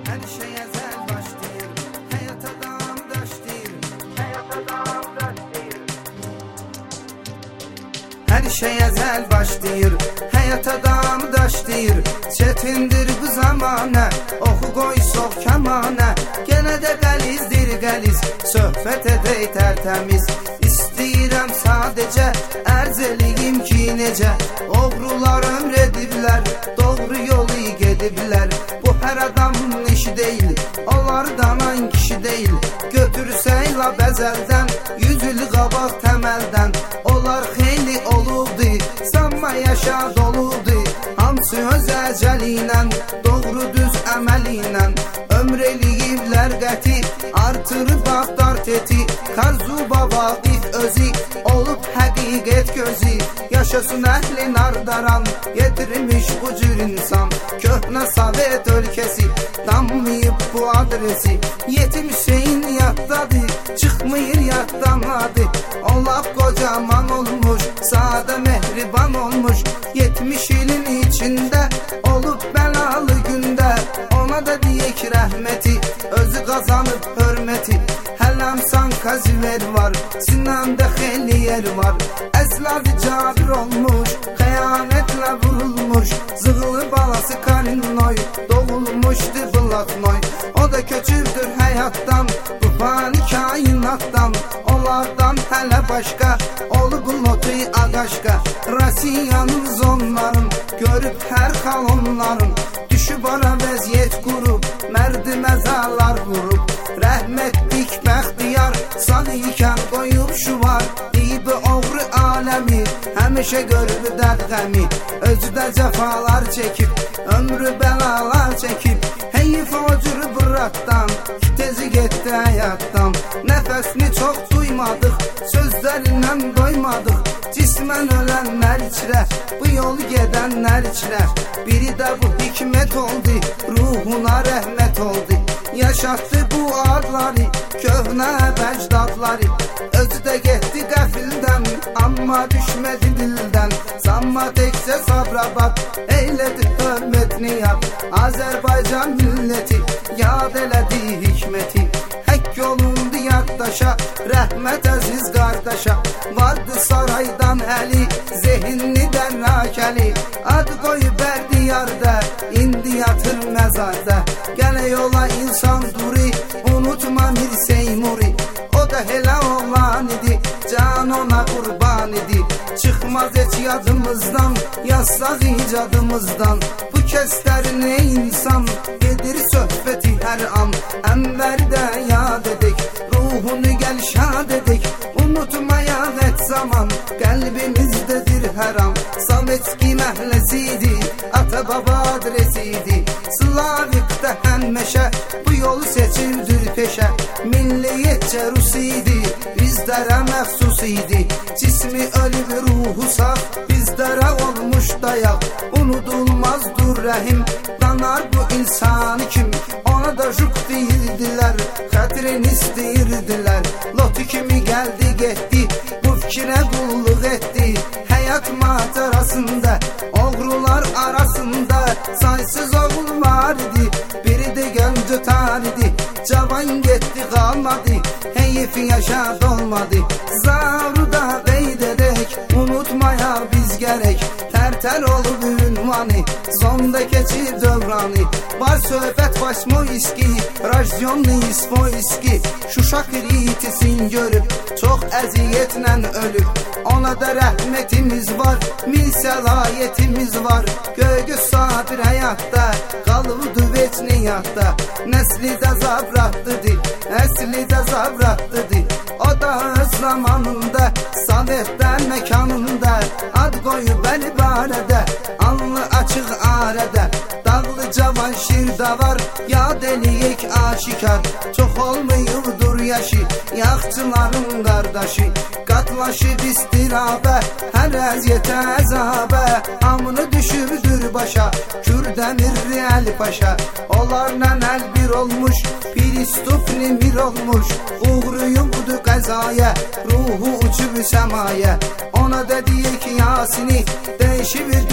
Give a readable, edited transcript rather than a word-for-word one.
Her şey ezel başlayır, hayat adam daşdır, hayat adam daşdır. Her şey ezel başlayır, hayat adam daşdır. Çetindir bu zamana, oxu qoy sox kamana. Gene de qəlizdir qəliz, söhbət edək tərtəmiz. İstəyirəm sadəcə, ərz eləyim ki necə oğrular ömr ediblər, doğru yolu gediblər. Bu hər adamın işi deyil, onlardan an kişi deyil. Götürsək la bəzəldən, 100 il qabaq təməldən. Onlar xeyli olubdu, sanma yaşa doludu. Hamısı öz əcəli ilə, doğru düz əməli ilə. Ömr eləyiblər qəti, artırıb baxdar teti. Karzuba Vaqif özü, olub həqiqət gözü. Yaşasın əhlin ardaran, getirmiş bu cür insan. Köhnə Sovet ölkəsi, danmayıb bu adresi. Yetim Hüseyin yaddadır, çıxmayır yaddan adı. Olaq qocaman olmuş, sadə mehriban olmuş. 70 ilin içində, olub bəlalı gündə. Ona da deyək rəhməti, özü qazanıb hörməti. Hələm Sankaziver var, Sinanda xeyli yer var. Əzladı cabir olmuş, xəyanətlə vurulmuş. Zığılı balası Karinoy, doğulmuşdu Blatnoy. O da köçürdür həyatdan, bu fani kainatdan. Onlardan hələ başqa, olub Lotuy Ağaşqa. Rasiyanın zonların, görüb hər xal onların. Düşüb ara vəziyyət qurub, mərdi məzalar vurub. Rəhmətlik bəxtiyar, sağ ikən qoyub şuvar. Deyib oğru aləmi, həmişə görüb dərqəmi. Özü də cəfalar çəkib, ömrü bəlalar çəkib. Heyif o cür bıratdan, tezi getdi həyatdan. Nəfəsini çox duymadıq, sözlərindən doymadıq. Cismən ölənlər içrə, bu yolu gedənlər içrə. Biri də bu hikmət oldu, ruhuna rəhmət oldu. Yaşatdı bu adları, köhnə bəcdadları. Özü də getdi qəfildən, amma düşmədi dildən. Sanma təkcə Sabirabad, eylədi hörmətini yad. Azərbaycan milləti, yad elədi hikməti. Həkk yolundu yaddaşa, rəhmət əziz qardaşa. Vardı saraydan əli, zehinlidən rakəli. Ad qoyub bərdiyarda, indi yatır məzarda. Gələ yola insan duri, unutma Mir Seymuri. O da elə oğlan idi, can ona qurban idi. Çıxmaz heç yadımızdan, yazsaq icadımızdan. Bu kəslərin ey insan, gedir söhbəti hər an. Ənvəri də yad edək, ruhunu gəl şad edək. Unutmayaq et zaman, qəlbimizdədir hər an. Sovetski məhləsi ata baba adresi Slavikdə həmməşə, bu yolu seçildir peşə. Milliyyətcə Rus idi, bizlərə məxsus idi. Cismi ölüb ruhu sağ, bizlərə olmuş dayaq. Unudulmazdır rəhim, danar bu insanı kim. Ona da juk deyirdilər, xətrini istəyirdilər. Lotu kimi gəldi getdi, bu fikrə qulluq etdi. Həyat macerasında, oğrular arasında saysız oğul var idi. Biri də gəncə tar idi, cavan getdi qalmadı. Heyif yaşa dolmadı, zavru da qeyd edək. Unutmaya biz gərək, tərtər olub ünvanı. Zonda keçir dövranı, var söhbət Vasmoyski, Rajyonlu İsvoyski. Şuşa kritisin görüb, çox əziyyətlə ölüb. Ona da rəhmətimiz var, mil səlahiyyətimiz var. Göygöz sabir həyatda, qalıbdı veçni yadda. Nəsli də zabratlıdır, əsli də zabratlıdır. O da öz zamanında, Sovetdə məkanında. Ad qoyub əli barədə, alnı açıq arədə. Dağlı cavan şirdə var, yad eləyək aşikar. Çox olmayıbdır yaşı, yaxçıların qardaşı. Qatlaşıb istirabə, hər əziyyətə əzabə. Hamını düşübdür başa, Kürdəmirli Əli Paşa. Onlarla əl bir olmuş, Piristupni mir olmuş. Uğruyubdu qəzaya, ruhu uçub səmaya. Ona da deyək Yasini, dəyişib